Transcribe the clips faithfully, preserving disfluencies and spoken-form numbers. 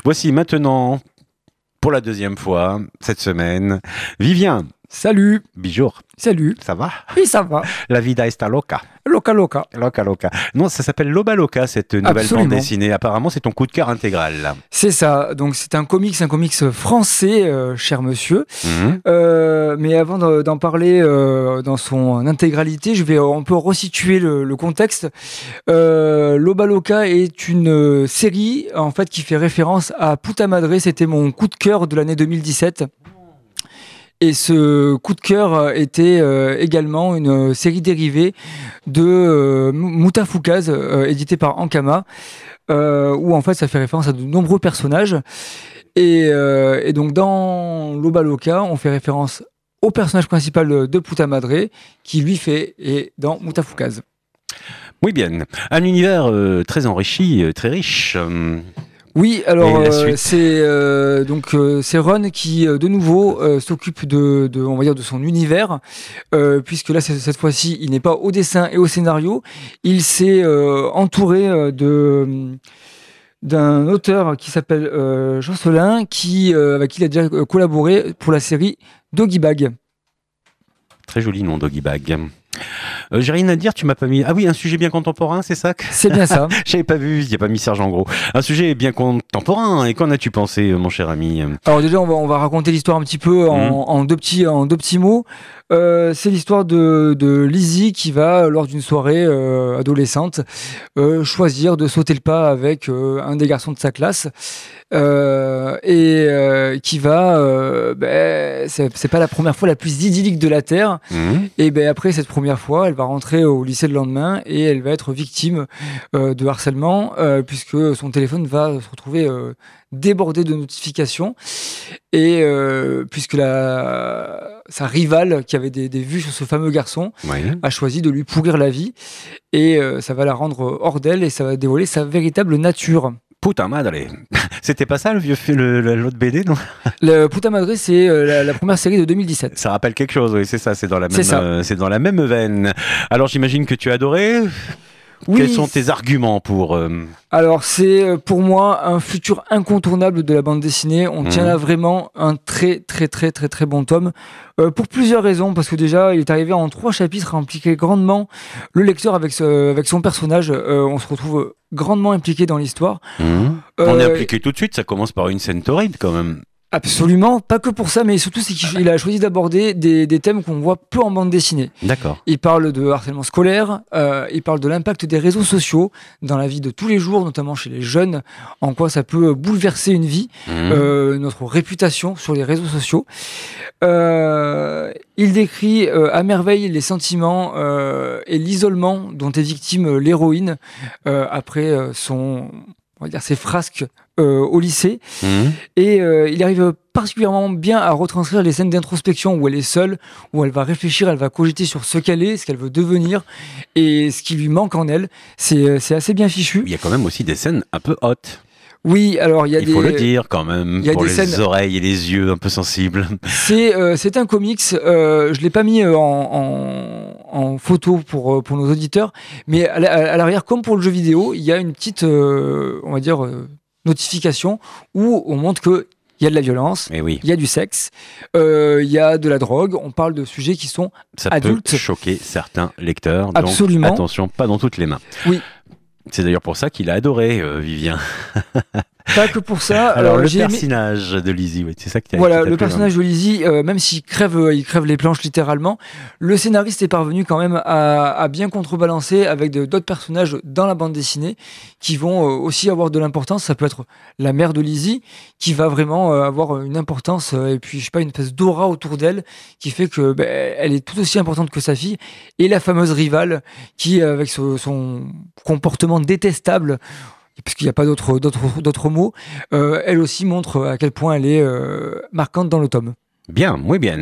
Voici maintenant, pour la deuxième fois, cette semaine, Vivien. Salut. Bijour. Salut. Ça va? Oui, ça va. La vida está loca. Loca Loca. Loca Loca. Non, ça s'appelle Loba Loca, cette nouvelle Absolument. bande dessinée. Apparemment, c'est ton coup de cœur intégral. C'est ça. Donc, c'est un comics, un comics français, euh, cher monsieur. Mmh. Euh, mais avant de- d'en parler euh, dans son intégralité, je vais, on peut resituer le, le contexte. Euh, Loba Loca est une euh, série, en fait, qui fait référence à Puta Madre. C'était mon coup de cœur de l'année deux mille dix-sept. Et ce coup de cœur était euh, également une série dérivée de euh, Mutafukaz, euh, édité par Ankama, euh, où en fait ça fait référence à de nombreux personnages. Et, euh, et donc dans Loba Loca, on fait référence au personnage principal de Puta Madre, qui lui fait et dans Mutafukaz. Oui, bien. Un univers euh, très enrichi, euh, très riche. Hum, Oui, alors Et la euh, suite c'est euh, donc euh, c'est Ron qui euh, de nouveau euh, s'occupe de, de on va dire de son univers, euh, puisque là c'est- cette fois-ci il n'est pas au dessin et au scénario, il s'est euh, entouré euh, de d'un auteur qui s'appelle euh, Jocelyn, qui euh, avec qui il a déjà euh, collaboré pour la série Doggy Bag. Très joli nom, Doggy Bag. Euh, J'ai rien à dire, tu m'as pas mis... Ah oui, un sujet bien contemporain, c'est ça que... C'est bien ça. J'avais pas vu, il n'y a pas mis Sergent Gros. Un sujet bien contemporain. Et qu'en as-tu pensé, mon cher ami? Alors déjà, on va, on va raconter l'histoire un petit peu en, Mhm. en deux petits, en deux petits mots. Euh, c'est l'histoire de, de Lizzie qui va, lors d'une soirée euh, adolescente, euh, choisir de sauter le pas avec euh, un des garçons de sa classe. Euh, et euh, qui va, euh, ben, c'est c'est pas la première fois la plus idyllique de la Terre. Mmh. Et ben après cette première fois, elle va rentrer au lycée le lendemain et elle va être victime euh, de harcèlement euh, puisque son téléphone va se retrouver euh, débordé de notifications et euh, puisque la, sa rivale qui avait des, des vues sur ce fameux garçon Ouais. a choisi de lui pourrir la vie et euh, ça va la rendre hors d'elle et ça va dévoiler sa véritable nature. Putain, madre. C'était pas ça le vieux fi- le- le- l'autre B D, non? Le Puta Madre, c'est euh, la, la première série de deux mille dix-sept. Ça rappelle quelque chose, oui, c'est ça, c'est dans la C'est même, ça. euh, c'est dans la même veine. Alors j'imagine que tu as adoré. Oui, Quels sont tes arguments pour euh, alors c'est euh, pour moi un futur incontournable de la bande dessinée. On Mhm. tient là vraiment un très très très très très bon tome euh, pour plusieurs raisons. Parce que déjà il est arrivé en trois chapitres à impliquer grandement le lecteur avec, ce- avec son personnage. Euh, on se retrouve grandement impliqué dans l'histoire. hmm On est Euh, impliqué tout de suite, ça commence par une scène torride quand même. Absolument, pas que pour ça, mais surtout c'est qu'il il a choisi d'aborder des, des thèmes qu'on voit peu en bande dessinée. D'accord. Il parle de harcèlement scolaire, euh, il parle de l'impact des réseaux sociaux dans la vie de tous les jours, notamment chez les jeunes, en quoi ça peut bouleverser une vie, Hmm. euh, notre réputation sur les réseaux sociaux. Euh, il décrit euh, à merveille les sentiments euh, et l'isolement dont est victime l'héroïne euh, après euh, son, on va dire, ses frasques euh, au lycée. Hmm. Et euh, il arrive particulièrement bien à retranscrire les scènes d'introspection où elle est seule, où elle va réfléchir, elle va cogiter sur ce qu'elle est, ce qu'elle veut devenir et ce qui lui manque en elle. C'est c'est assez bien fichu. Il y a quand même aussi des scènes un peu hautes. Oui, alors il y a Il des... faut le dire quand même, il y a pour des les scènes- oreilles et les yeux un peu sensibles. C'est euh, c'est un comics, euh, je l'ai pas mis euh, en, en, en photo pour, euh, pour nos auditeurs, mais à la- à l'arrière, comme pour le jeu vidéo, il y a une petite, euh, on va dire, euh, notification où on montre que il y a de la violence, Mais oui, il y a du sexe, euh, il y a de la drogue, on parle de sujets qui sont... ça Adulte. peut choquer certains lecteurs. Absolument. Donc attention, pas dans toutes les mains. Oui. C'est d'ailleurs pour ça qu'il a adoré euh, Vivien. Pas que pour ça. Alors euh, le j'ai aimé- personnage de Lizzie, oui, c'est ça que tu as Voilà, le personnage de Lizzie, euh, même s'il crève, euh, il crève les planches littéralement, le scénariste est parvenu quand même à, à bien contrebalancer avec de- d'autres personnages dans la bande dessinée qui vont euh, aussi avoir de l'importance. Ça peut être la mère de Lizzie qui va vraiment euh, avoir une importance euh, et puis je sais pas une espèce d'aura autour d'elle qui fait que ben, elle est tout aussi importante que sa fille, et la fameuse rivale qui euh, avec ce- son comportement détestable, puisqu'il n'y a pas d'autres d'autres d'autres mots, euh, elle aussi montre à quel point elle est euh, marquante dans le tome. Bien, muy bien.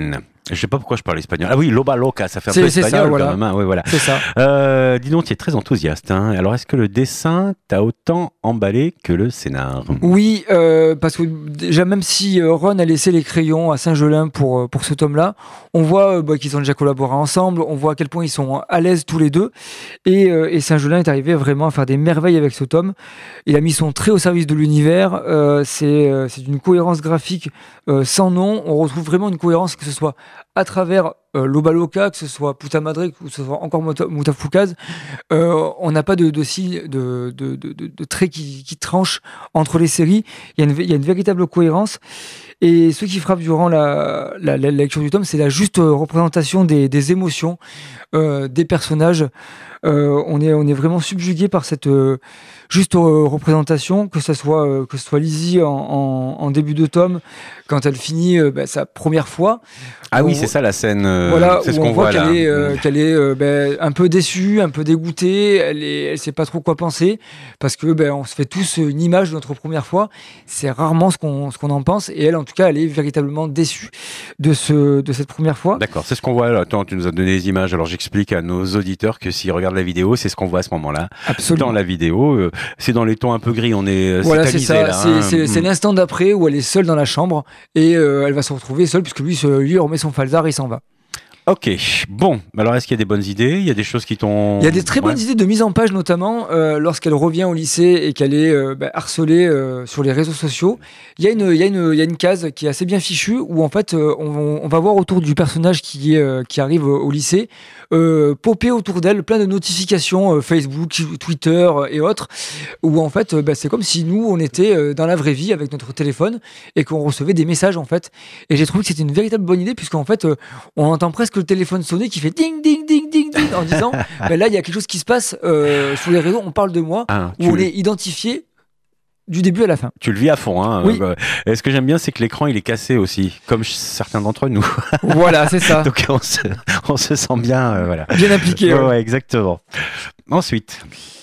Je sais pas pourquoi je parle espagnol. Ah oui, Loba Loca, ça fait un C'est- peu c'est ça, espagnol voilà. quand même. Hein. Oui, voilà. C'est ça. Euh, dis donc, tu es très enthousiaste. Hein. Alors, est-ce que le dessin t'a autant emballé que le scénar? Oui, euh, parce que déjà, même si euh, Ron a laissé les crayons à Saint-Gelin pour, euh, pour ce tome-là, on voit euh, bah, qu'ils ont déjà collaboré ensemble, on voit à quel point ils sont à l'aise tous les deux. Et, euh, et Saint-Gelin est arrivé vraiment à faire des merveilles avec ce tome. Il a mis son trait au service de l'univers. Euh, c'est euh, c'est une cohérence graphique euh, sans nom. On retrouve vraiment une cohérence, que ce soit à travers euh, Loba Loca, que ce soit Puta Madre, que ce soit encore Muta- Mutafukaz. Euh, on n'a pas de, de, si- de, de, de, de, de traits qui, qui tranchent entre les séries. Il y, a une, il y a une véritable cohérence. Et ce qui frappe durant la, la, la lecture du tome, c'est la juste représentation des, des émotions euh, des personnages. Euh, on, est, on est vraiment subjugué par cette euh, juste euh, représentation, que ce soit, euh, que ce soit Lizzie en, en, en début de tome, quand elle finit euh, bah, sa première fois. Ah On oui, voit- c'est ça la scène. euh, voilà, c'est ce où qu'on on voit voit là. qu'elle est, euh, Mm. qu'elle est euh, ben, un peu déçue, un peu dégoûtée, elle est, elle sait pas trop quoi penser, parce que ben, on se fait tous une image de notre première fois. C'est rarement ce qu'on ce qu'on en pense, et elle, en tout cas, elle est véritablement déçue de ce de cette première fois. D'accord, c'est ce qu'on voit. Là. Attends, tu nous as donné les images. Alors j'explique à nos auditeurs que s'ils regardent la vidéo, c'est ce qu'on voit à ce moment-là. Absolument. Dans la vidéo, euh, c'est dans les tons un peu gris. On est euh, Voilà, c'est c'est tamisé, ça. là. C'est hein. c'est- c'est Mm. l'instant d'après où elle est seule dans la chambre et euh, elle va se retrouver seule puisque lui, se, lui remet son falzar et il s'en va. Ok, bon. Alors est-ce qu'il y a des bonnes idées? Il y a des choses qui t'ont. Il y a des très bonnes Ouais. idées de mise en page, notamment euh, lorsqu'elle revient au lycée et qu'elle est euh, bah, harcelée euh, sur les réseaux sociaux. Il y a une, il y a une, il y a une case qui est assez bien fichue où en fait euh, on, on va voir autour du personnage qui, est, euh, qui arrive au, au lycée euh, popper autour d'elle plein de notifications euh, Facebook, Twitter euh, et autres, où en fait euh, bah, c'est comme si nous on était euh, dans la vraie vie avec notre téléphone et qu'on recevait des messages en fait. Et j'ai trouvé que c'était une véritable bonne idée puisqu'en fait euh, on entend presque le téléphone sonner qui fait ding ding ding ding ding en disant ben là il y a quelque chose qui se passe euh, sur les réseaux, on parle de moi, Ah, où tu, on le- est identifié du début à la fin. tu le vis à fond. Hein. Oui. Euh, Et ce que j'aime bien, c'est que l'écran il est cassé aussi, comme ch- certains d'entre nous. Voilà, c'est ça. Donc on se, on se sent bien. euh, voilà. Bien appliqué. Ouais, ouais. ouais, exactement. Ensuite.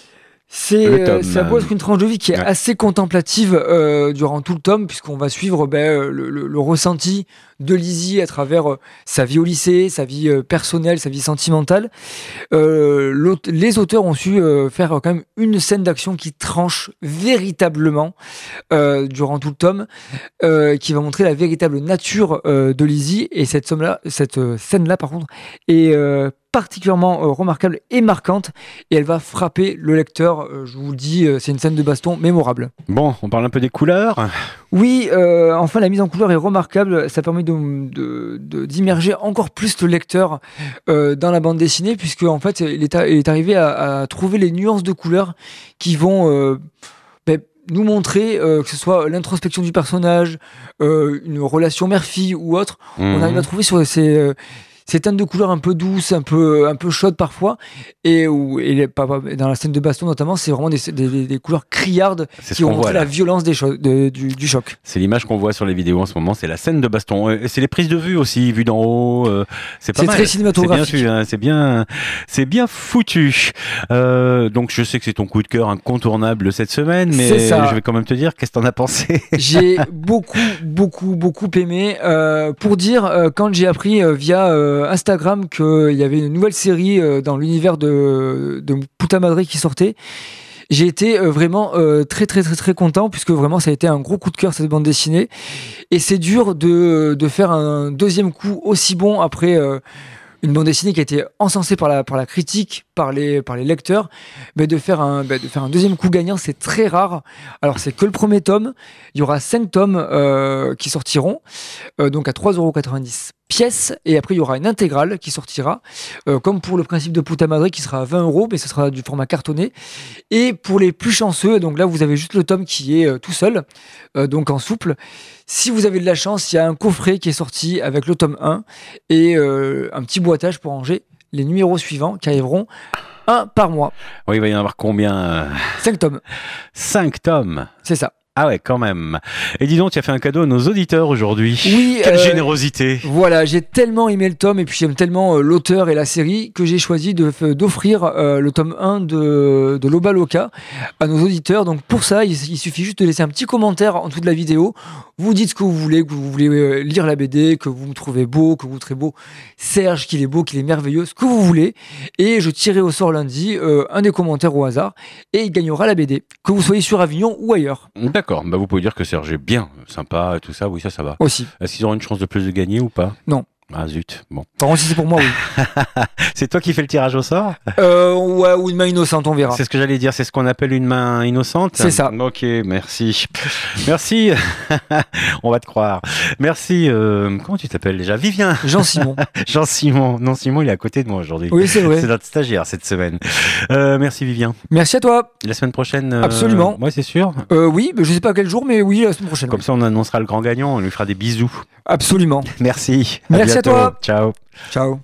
C'est Le euh, tome, ça peut être une tranche de vie qui est ouais. assez contemplative euh, durant tout le tome, puisqu'on va suivre ben, euh, le, le- le ressenti de Lizzie à travers euh, sa vie au lycée, sa vie euh, personnelle, sa vie sentimentale. Euh, l'aute- les auteurs ont su euh, faire euh, quand même une scène d'action qui tranche véritablement euh, durant tout le tome, euh, qui va montrer la véritable nature euh, de Lizzie. Et cette, somme-là, cette euh, scène-là, par contre, est euh, particulièrement euh, remarquable et marquante, et elle va frapper le lecteur. Euh, je vous le dis, euh, c'est une scène de baston mémorable. Bon, on parle un peu des couleurs. Oui, euh, enfin la mise en couleur est remarquable, ça permet de, de- de- d'immerger encore plus le lecteur euh, dans la bande dessinée, puisque en fait il est, a- il est arrivé à, à trouver les nuances de couleurs qui vont euh, ben, nous montrer euh, que ce soit l'introspection du personnage, euh, une relation mère-fille ou autre. On Mhm. arrive à trouver sur ces, euh, ces teintes de couleurs un peu douces, un peu, un peu chaudes parfois, et, où, et les- pas- pas- dans la scène de baston notamment, c'est vraiment des, des- des- des couleurs criardes C'est ce qui qu'on vont voit montrer là. la violence des cho- de- du, du choc. C'est l'image qu'on voit sur les vidéos en ce moment, c'est la scène de baston. Et c'est les prises de vue aussi, vues d'en haut. euh, c'est pas C'est mal. très C'est cinématographique. bien, su, hein, c'est bien, c'est bien foutu. Euh, donc je sais que c'est ton coup de cœur incontournable cette semaine, mais C'est ça. je vais quand même te dire, qu'est-ce que t'en as pensé? J'ai beaucoup, beaucoup, beaucoup aimé. Euh, pour dire, euh, quand j'ai appris euh, via euh, Instagram qu'il y avait une nouvelle série euh, dans l'univers de, de Puta Madre qui sortait, j'ai été euh, vraiment euh, très, très, très, très content, puisque vraiment ça a été un gros coup de cœur cette bande dessinée. Et c'est dur de, de faire un deuxième coup aussi bon après euh, une bande dessinée qui a été encensée par la, par la critique, par les, par les lecteurs. Mais de faire un, bah, de faire un deuxième coup gagnant, c'est très rare. Alors, c'est que le premier tome. Il y aura cinq tomes euh, qui sortiront, euh, donc à trois euros quatre-vingt-dix pièces. Et après, il y aura une intégrale qui sortira, euh, comme pour le principe de Puta Madre, qui sera à vingt euros, mais ce sera du format cartonné. Et pour les plus chanceux, donc là, vous avez juste le tome qui est euh, tout seul, euh, donc en souple. Si vous avez de la chance, il y a un coffret qui est sorti avec le tome un et euh, un petit boîtage pour ranger les numéros suivants qui arriveront un par mois. Oui, il va y en avoir combien? Cinq tomes, Cinq tomes. c'est ça. Ah ouais, quand même. Et dis donc, tu as fait un cadeau à nos auditeurs aujourd'hui. Oui. Quelle euh, générosité. Voilà, j'ai tellement aimé le tome et puis j'aime tellement euh, l'auteur et la série que j'ai choisi de, f- d'offrir euh, le tome un de, de Loba Loca à nos auditeurs. Donc pour ça, il, il suffit juste de laisser un petit commentaire en dessous de la vidéo. Vous dites ce que vous voulez, que vous voulez euh, lire la B D, que vous me trouvez beau, que vous trouvez beau Serge, qu'il est beau, qu'il est merveilleux, ce que vous voulez. Et je tirerai au sort lundi euh, un des commentaires au hasard et il gagnera la B D, que vous soyez sur Avignon ou ailleurs D'accord, bah vous pouvez dire que Serge est bien, sympa, tout ça, oui, ça, ça va. aussi. Est-ce qu'ils auront une chance de plus de gagner ou pas? Non. Ah zut, bon. Par contre, si c'est pour moi, oui. C'est toi qui fais le tirage au sort? Euh, ouais, ou une main innocente, on verra. C'est ce que j'allais dire, c'est ce qu'on appelle une main innocente. C'est ça. Ok, merci. Merci. On va te croire. Merci. euh, comment tu t'appelles déjà? Vivien. Jean-Simon. Jean-Simon. Non, Simon, il est à côté de moi aujourd'hui. Oui, c'est vrai. C'est notre stagiaire cette semaine. Euh, merci Vivien. Merci à toi. La semaine prochaine. euh, Absolument. Ouais, c'est sûr. Euh, oui, mais je sais pas quel jour, mais oui, la semaine prochaine. Comme ça, on annoncera le grand gagnant. On lui fera des bisous. Absolument. Merci. Merci à bientôt. toi. Ciao. Ciao.